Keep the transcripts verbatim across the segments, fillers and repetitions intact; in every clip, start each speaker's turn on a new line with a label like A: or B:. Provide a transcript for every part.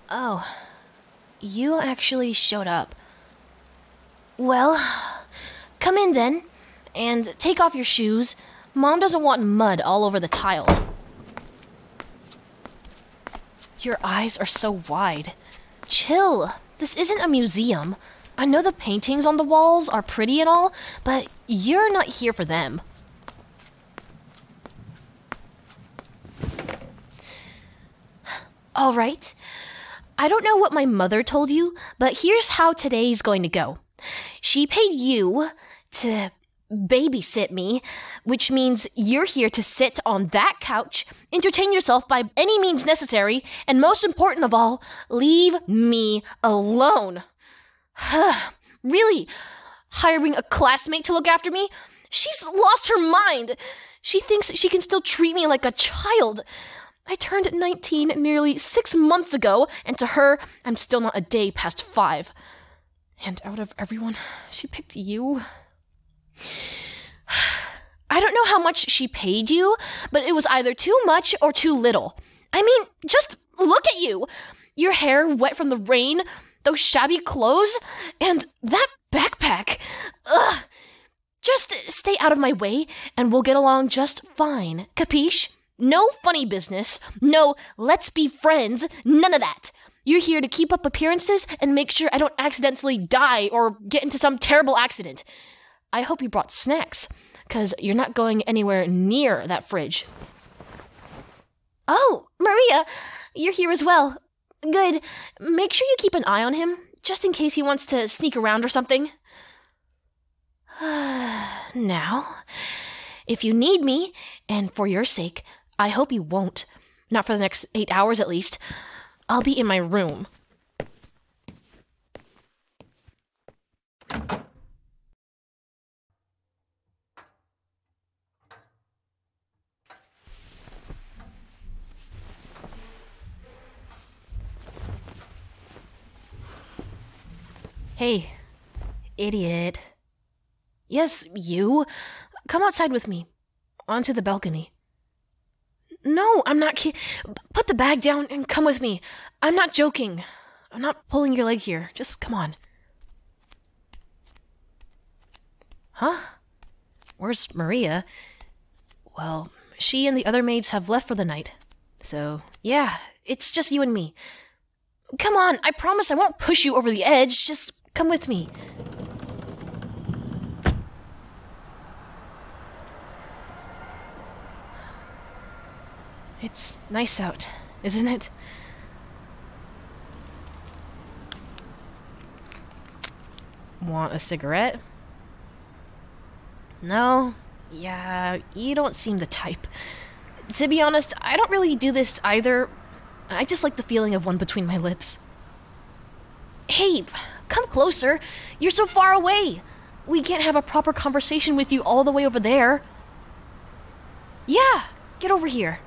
A: Oh, you actually showed up. Well, come in then, and take off your shoes. Mom doesn't want mud all over the tiles. Your eyes are so wide. Chill. This isn't a museum. I know the paintings on the walls are pretty and all, but you're not here for them. All right. I don't know what my mother told you, but here's how today's going to go. She paid you to babysit me, which means you're here to sit on that couch, entertain yourself by any means necessary, and most important of all, leave me alone. Really? Hiring a classmate to look after me? She's lost her mind. She thinks she can still treat me like a child. I turned nineteen nearly six months ago, and to her, I'm still not a day past five. And out of everyone, she picked you. I don't know how much she paid you, but it was either too much or too little. I mean, just look at you. Your hair wet from the rain, those shabby clothes, and that backpack. Ugh. Just stay out of my way, and we'll get along just fine. Capiche? No funny business. No, let's be friends. None of that. You're here to keep up appearances and make sure I don't accidentally die or get into some terrible accident. I hope you brought snacks, because you're not going anywhere near that fridge. Oh, Maria, you're here as well. Good. Make sure you keep an eye on him, just in case he wants to sneak around or something. Now, if you need me, and for your sake, I hope you won't. Not for the next eight hours at least. I'll be in my room. Hey, idiot. Yes, you. Come outside with me. Onto the balcony. No, I'm not ki- Put the bag down and come with me. I'm not joking. I'm not pulling your leg here. Just come on. Huh? Where's Maria? Well, she and the other maids have left for the night. So, yeah, it's just you and me. Come on, I promise I won't push you over the edge. Just come with me. It's nice out, isn't it? Want a cigarette? No? Yeah, you don't seem the type. To be honest, I don't really do this either. I just like the feeling of one between my lips. Hey, come closer. You're so far away. We can't have a proper conversation with you all the way over there. Yeah, get over here.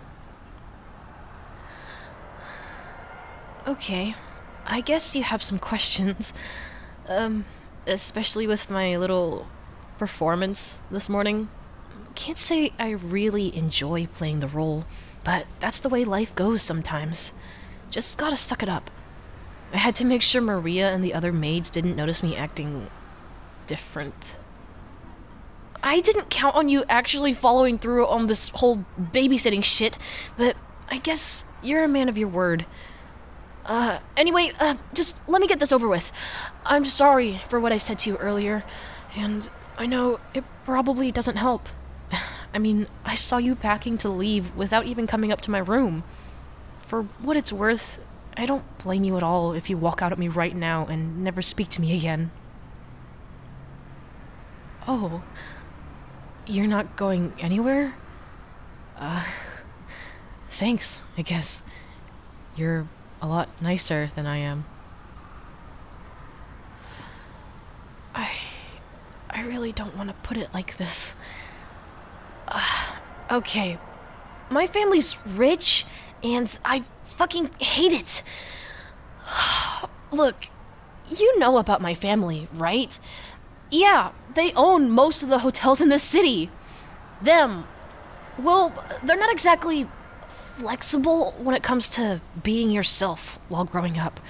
A: Okay, I guess you have some questions. Um, especially with my little performance this morning. Can't say I really enjoy playing the role, but that's the way life goes sometimes. Just gotta suck it up. I had to make sure Maria and the other maids didn't notice me acting different. I didn't count on you actually following through on this whole babysitting shit, but I guess you're a man of your word. Uh, anyway, uh, just let me get this over with. I'm sorry for what I said to you earlier, and I know it probably doesn't help. I mean, I saw you packing to leave without even coming up to my room. For what it's worth, I don't blame you at all if you walk out at me right now and never speak to me again. Oh, you're not going anywhere? Uh, thanks, I guess. You're a lot nicer than I am. I... I really don't want to put it like this. Uh, okay. My family's rich, and I fucking hate it. Look, you know about my family, right? Yeah, they own most of the hotels in this city. Them. Well, they're not exactly flexible when it comes to being yourself while growing up.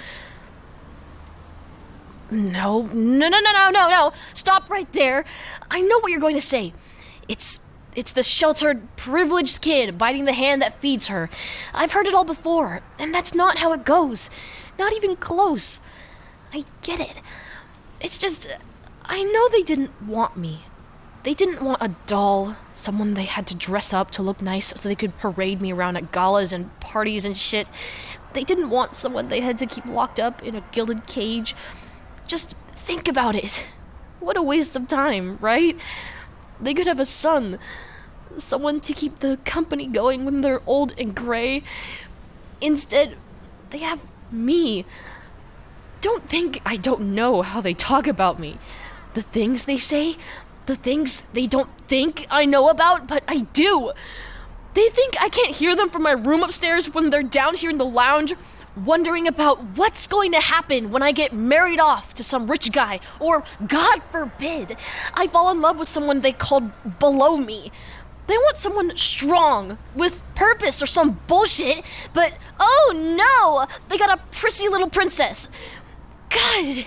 A: No, no, no, no, no, no, no. Stop right there. I know what you're going to say. It's it's the sheltered, privileged kid biting the hand that feeds her. I've heard it all before, and that's not how it goes. Not even close. I get it. It's just, I know they didn't want me. They didn't want a doll, someone they had to dress up to look nice so they could parade me around at galas and parties and shit. They didn't want someone they had to keep locked up in a gilded cage. Just think about it. What a waste of time, right? They could have a son, someone to keep the company going when they're old and gray. Instead, they have me. Don't think I don't know how they talk about me. The things they say, the things they don't think I know about, but I do. They think I can't hear them from my room upstairs when they're down here in the lounge, wondering about what's going to happen when I get married off to some rich guy, or, God forbid, I fall in love with someone they called below me. They want someone strong, with purpose or some bullshit, but oh no, they got a prissy little princess. God.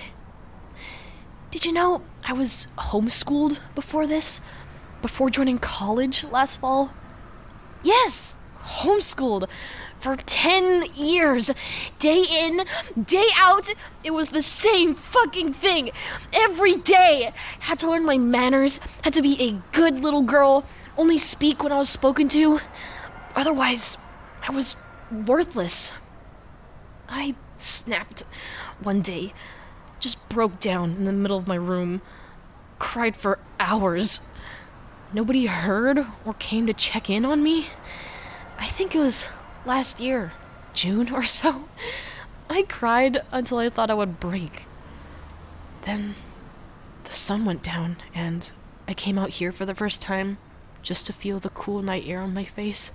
A: Did you know I was homeschooled before this? Before joining college last fall? Yes, homeschooled. For ten years. Day in, day out, it was the same fucking thing. Every day. Had to learn my manners, had to be a good little girl, only speak when I was spoken to. Otherwise, I was worthless. I snapped one day. Just broke down in the middle of my room. Cried for hours. Nobody heard or came to check in on me. I think it was last year, June or so. I cried until I thought I would break. Then the sun went down and I came out here for the first time just to feel the cool night air on my face.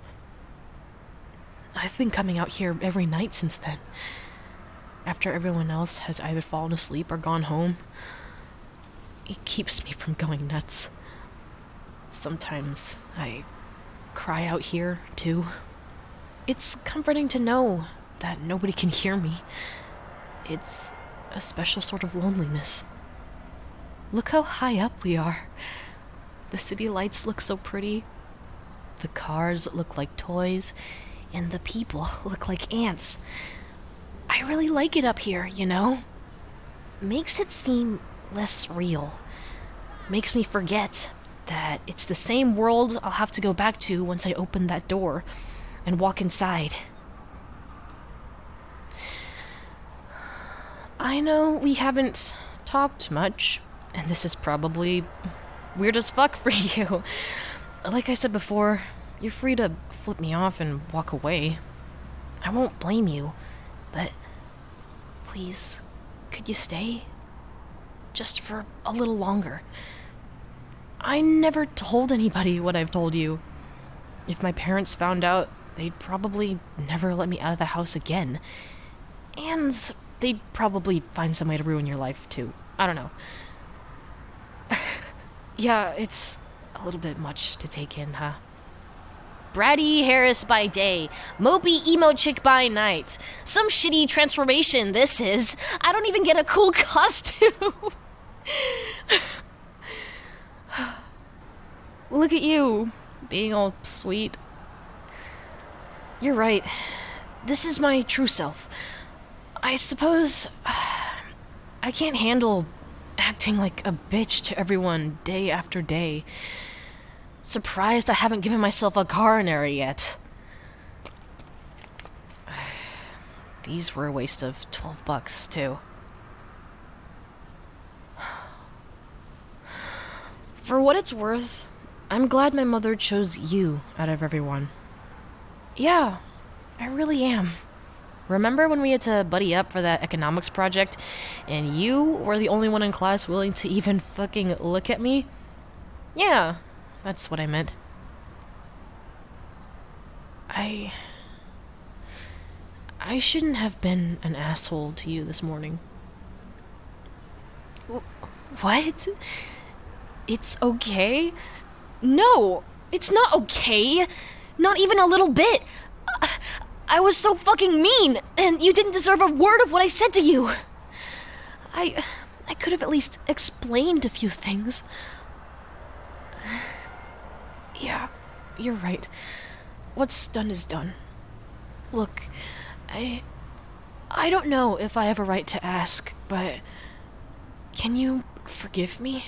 A: I've been coming out here every night since then. After everyone else has either fallen asleep or gone home. It keeps me from going nuts. Sometimes I cry out here, too. It's comforting to know that nobody can hear me. It's a special sort of loneliness. Look how high up we are. The city lights look so pretty. The cars look like toys, and the people look like ants. I really like it up here, you know? Makes it seem less real. Makes me forget that it's the same world I'll have to go back to once I open that door and walk inside. I know we haven't talked much, and this is probably weird as fuck for you. Like I said before, you're free to flip me off and walk away. I won't blame you, but please, could you stay? Just for a little longer. I never told anybody what I've told you. If my parents found out, they'd probably never let me out of the house again. And they'd probably find some way to ruin your life, too. I don't know. Yeah, it's a little bit much to take in, huh? Bratty Harris by day, mopey emo chick by night. Some shitty transformation this is. I don't even get a cool costume. Look at you, being all sweet. You're right. This is my true self. I suppose uh, I can't handle acting like a bitch to everyone day after day. Surprised I haven't given myself a coronary yet. These were a waste of twelve bucks, too. For what it's worth, I'm glad my mother chose you out of everyone. Yeah, I really am. Remember when we had to buddy up for that economics project, and you were the only one in class willing to even fucking look at me? Yeah, that's what I meant. I... I shouldn't have been an asshole to you this morning. Wh- What? It's okay? No, it's not okay. Not even a little bit. I was so fucking mean, and you didn't deserve a word of what I said to you. I... I could have at least explained a few things. Yeah, you're right. What's done is done. Look, I... I don't know if I have a right to ask, but... Can you forgive me?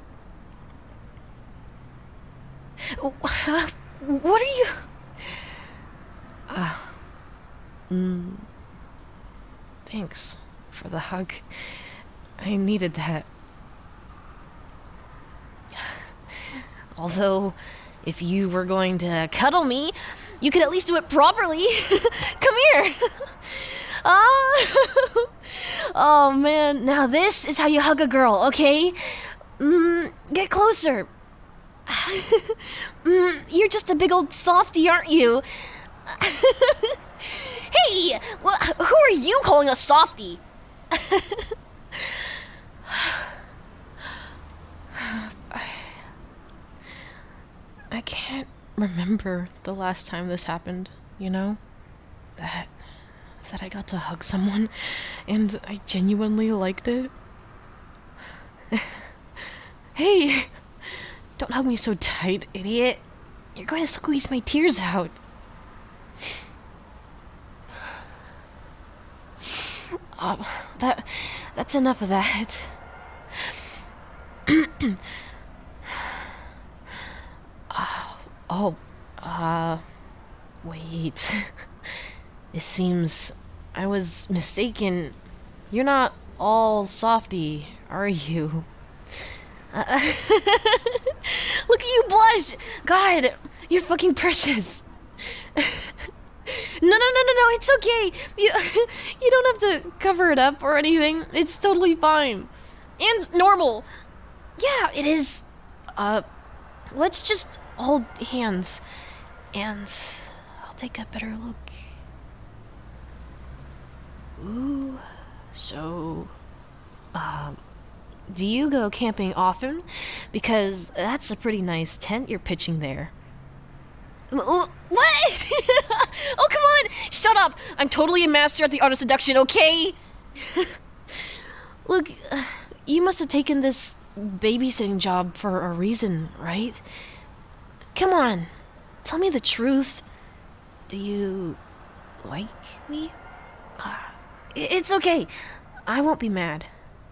A: What are you... Uh, mm, thanks for the hug. I needed that. Although, if you were going to cuddle me, you could at least do it properly. Come here. Ah. Oh man, now this is how you hug a girl, okay? Mm, get closer. mm, you're just a big old softie, aren't you? Hey, well, who are you calling a softie? I can't remember the last time this happened, you know? That... that I got to hug someone, and I genuinely liked it. Hey! Don't hug me so tight, idiot. You're going to squeeze my tears out. Oh, that... that's enough of that. oh, oh, uh... wait... It seems I was mistaken. You're not all softy, are you? Uh, look at you blush! God, you're fucking precious. no, no, no, no, no, it's okay. You, you don't have to cover it up or anything. It's totally fine. And normal. Yeah, it is. Uh, let's just hold hands. And I'll take a better look. Ooh, so, um, do you go camping often? Because that's a pretty nice tent you're pitching there. What? Oh, come on! Shut up! I'm totally a master at the art of seduction, okay? Look, uh, you must have taken this babysitting job for a reason, right? Come on, tell me the truth. Do you like me? Uh, It's okay. I won't be mad.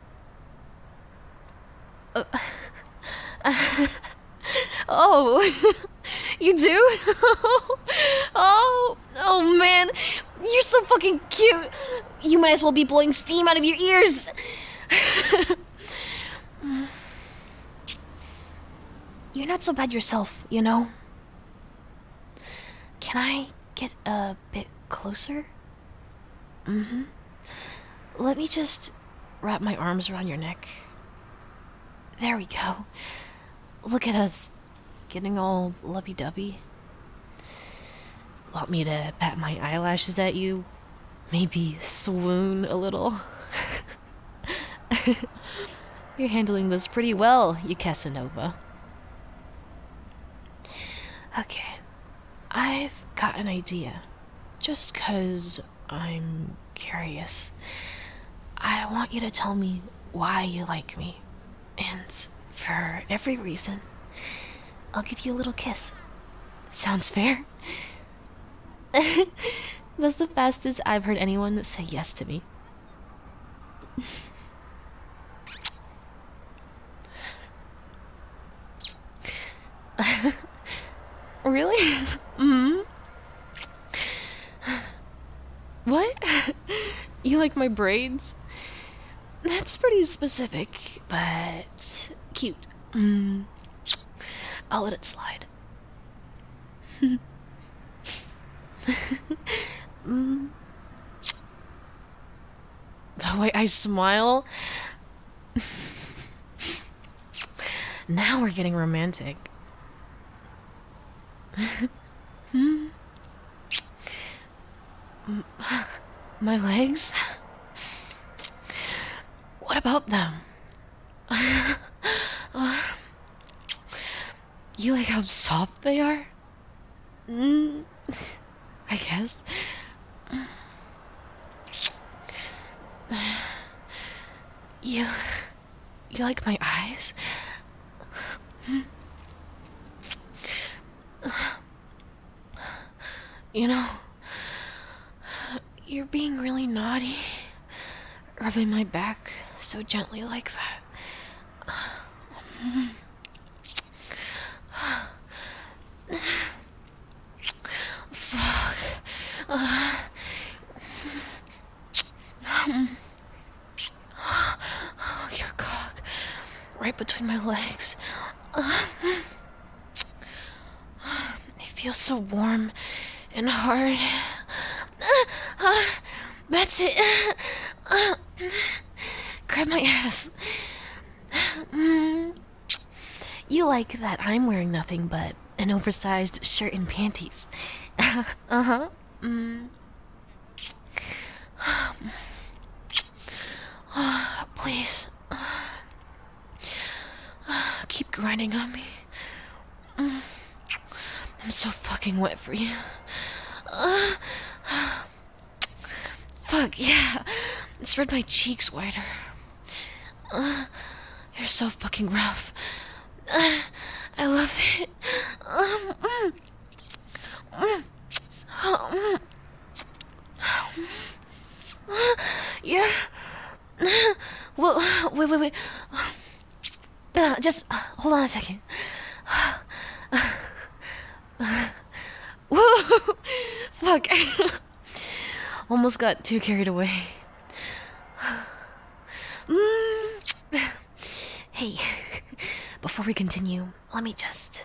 A: Uh, uh, oh, you do? oh, oh man, you're so fucking cute. You might as well be blowing steam out of your ears. You're not so bad yourself, you know? Can I get a bit closer? Mm-hmm. Let me just wrap my arms around your neck. There we go. Look at us, getting all lovey-dovey. Want me to pat my eyelashes at you? Maybe swoon a little? You're handling this pretty well, you Casanova. Okay, I've got an idea. Just 'cause I'm curious. I want you to tell me why you like me. And for every reason, I'll give you a little kiss. Sounds fair? That's the fastest I've heard anyone say yes to me. Really? Mm-hmm. What? You like my braids? That's pretty specific, but cute. Mm. I'll let it slide. mm. The way I smile. Now we're getting romantic. hmm. My legs? What about them? uh, you like how soft they are? Mm, I guess. You... You like my eyes? You know, you're being really naughty, rubbing my back so gently like that. Fuck. Uh, oh, your cock. Right between my legs. Uh, it feels so warm and hard. Uh, uh, that's it. Uh, grab my ass. Mm. You like that I'm wearing nothing but an oversized shirt and panties. Uh-huh. Mm. Oh, please. Keep grinding on me. I'm so fucking wet for you. Uh, fuck, yeah. Spread my cheeks wider. Uh, you're so fucking rough. Uh, I love it. Um, mm, mm, um, uh, yeah. Well, wait, wait, wait. Uh, just uh, hold on a second. Woo! Fuck. Almost got too carried away. Mm. Hey, before we continue, let me just...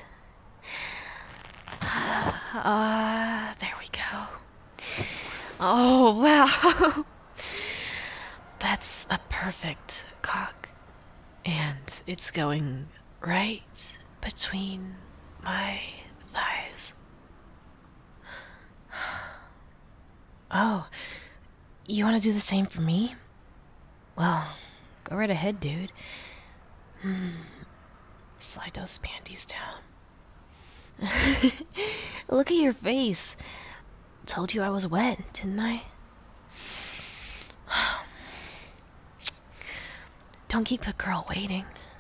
A: Uh, there we go. Oh, wow. That's a perfect cock. And it's going right between my thighs. Oh, you want to do the same for me? Well, go right ahead, dude. Hmm. Slide those panties down. Look at your face. Told you I was wet, didn't I? Don't keep a girl waiting.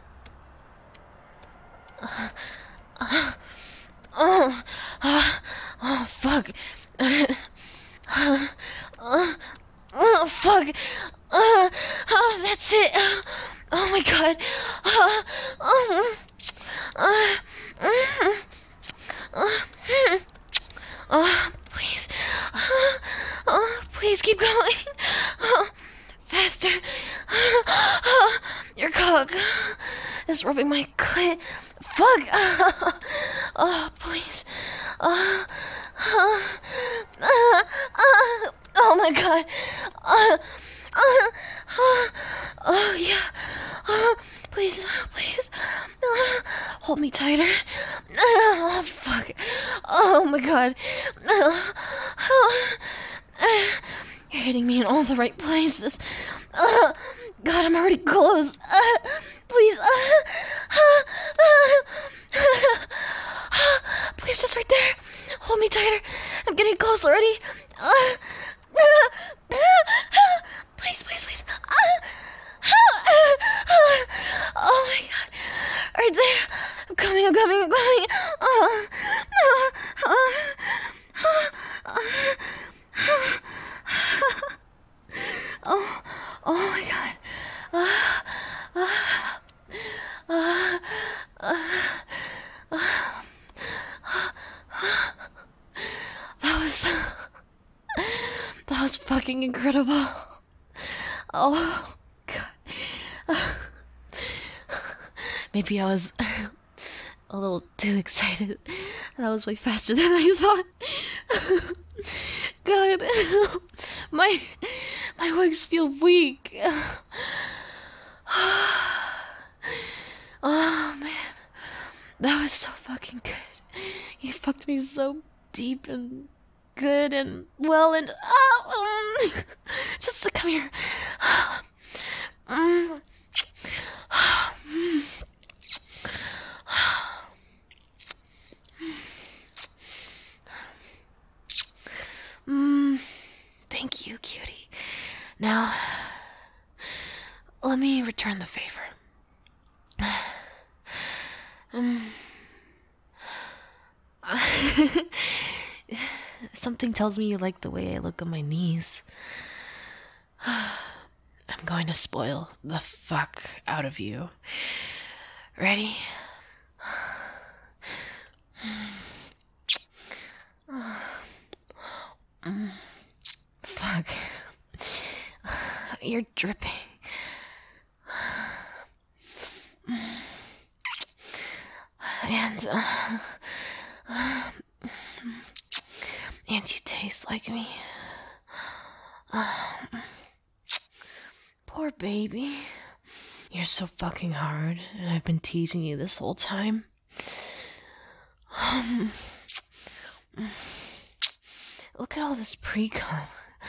A: Uh, uh, oh, uh, oh, fuck. Uh, uh, uh, oh, fuck. Uh, oh, that's it. Oh my god. Uh, oh, uh, uh, uh, uh, please. Uh, uh, please keep going. Uh, faster. Uh, your cock is rubbing my clit. Fuck. Uh, oh, please. Uh, uh, uh, uh, oh my god. Uh, uh, uh, oh, yeah. Uh, please, please. Uh, hold me tighter. Uh, oh, fuck. Oh my god. Uh, uh, you're hitting me in all the right places. Uh, God, I'm already close. Uh, please. Uh, uh, uh, uh, please, just right there. Hold me tighter. I'm getting close already. Uh, uh, uh, please, please, please. Uh, uh, oh my god. Right there. I'm coming, I'm coming, I'm coming. Uh, uh, uh, uh, uh, oh, oh my god. Uh, uh, uh, uh, uh, that was... That was fucking incredible. Oh, God. Maybe I was a little too excited. That was way faster than I thought. God. My, my legs feel weak. Oh, man. That was so fucking good. You fucked me so deep and good and well and... Oh, um, just come here. Mm. Mm. Now, let me return the favor. Um, something tells me you like the way I look on my knees. I'm going to spoil the fuck out of you. Ready? Fuck. You're dripping. And, uh, and you taste like me. Poor baby. You're so fucking hard, and I've been teasing you this whole time. Um, look at all this pre-cum.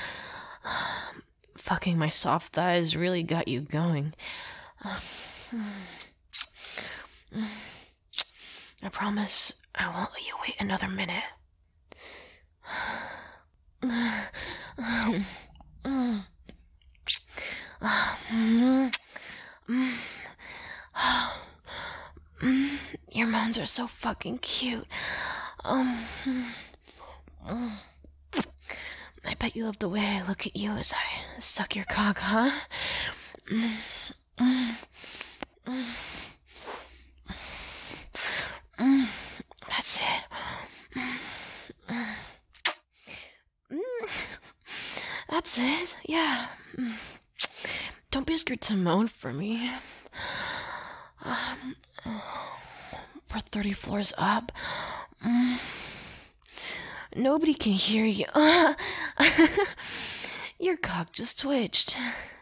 A: Fucking my soft thighs really got you going. I promise I won't let you wait another minute. Your moans are so fucking cute. Um, I bet you love the way I look at you as I suck your cock, huh? That's it. That's it, yeah. Don't be scared to moan for me. Um, we're thirty floors up. Nobody can hear you. Your cock just twitched.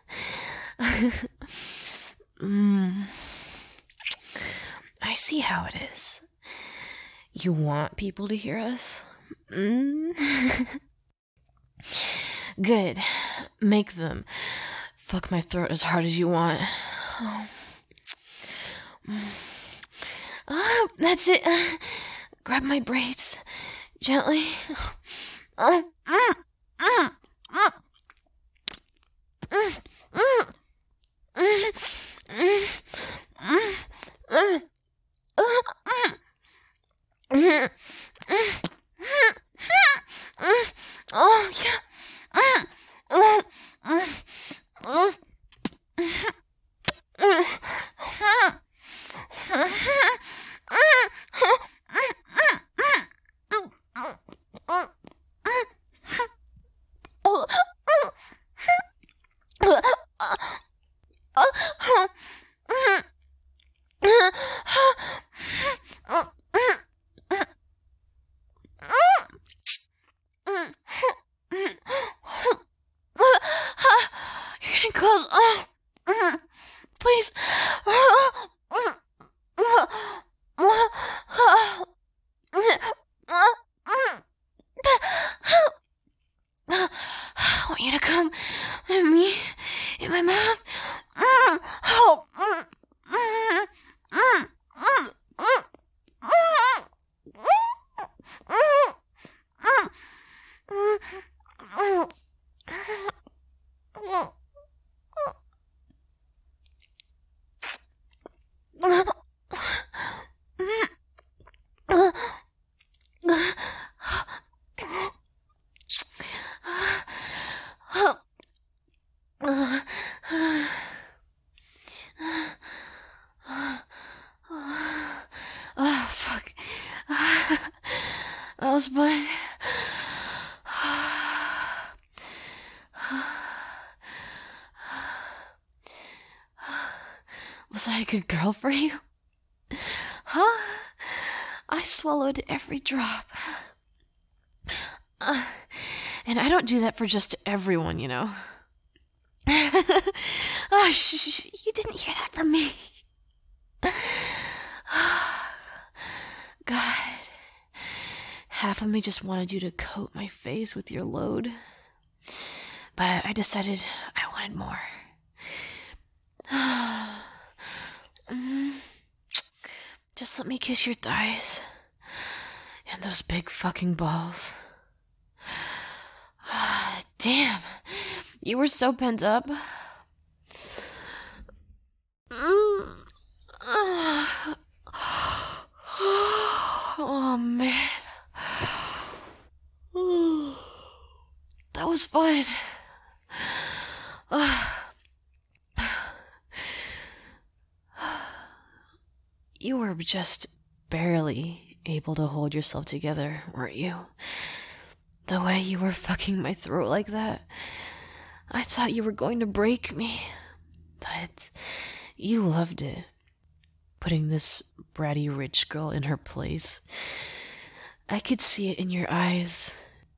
A: mm. I see how it is. You want people to hear us? Mm. Good. Make them. Fuck my throat as hard as you want. Oh, oh that's it. Uh, grab my braids. Gently. Uh, mm, mm, mm, mm, mm, mm, mm, mm, mm, mm, oh, yeah. You're getting close. Please. I want you to come in me, in my mouth. Oh. Oh, fuck. That was fun. Was I a good girl for you? Huh? I swallowed every drop. Uh, and I don't do that for just everyone, you know. Oh, sh- sh- you didn't hear that from me. God. Half of me just wanted you to coat my face with your load. But I decided I wanted more. Just let me kiss your thighs. And those big fucking balls. Damn. You were so pent up. Oh, man. That was fun. You were just barely able to hold yourself together, weren't you? The way you were fucking my throat like that, I thought you were going to break me. But you loved it. Putting this bratty rich girl in her place. I could see it in your eyes.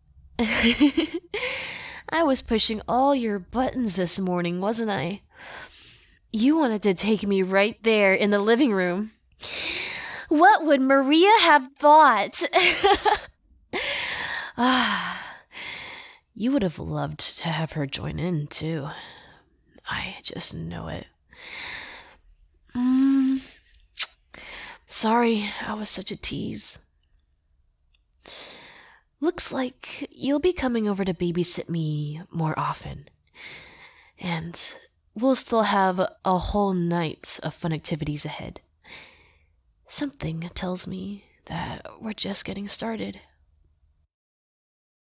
A: I was pushing all your buttons this morning, wasn't I? You wanted to take me right there in the living room. What would Maria have thought? Ah, you would have loved to have her join in, too. I just know it. Mm. Sorry, I was such a tease. Looks like you'll be coming over to babysit me more often. And we'll still have a whole night of fun activities ahead. Something tells me that we're just getting started.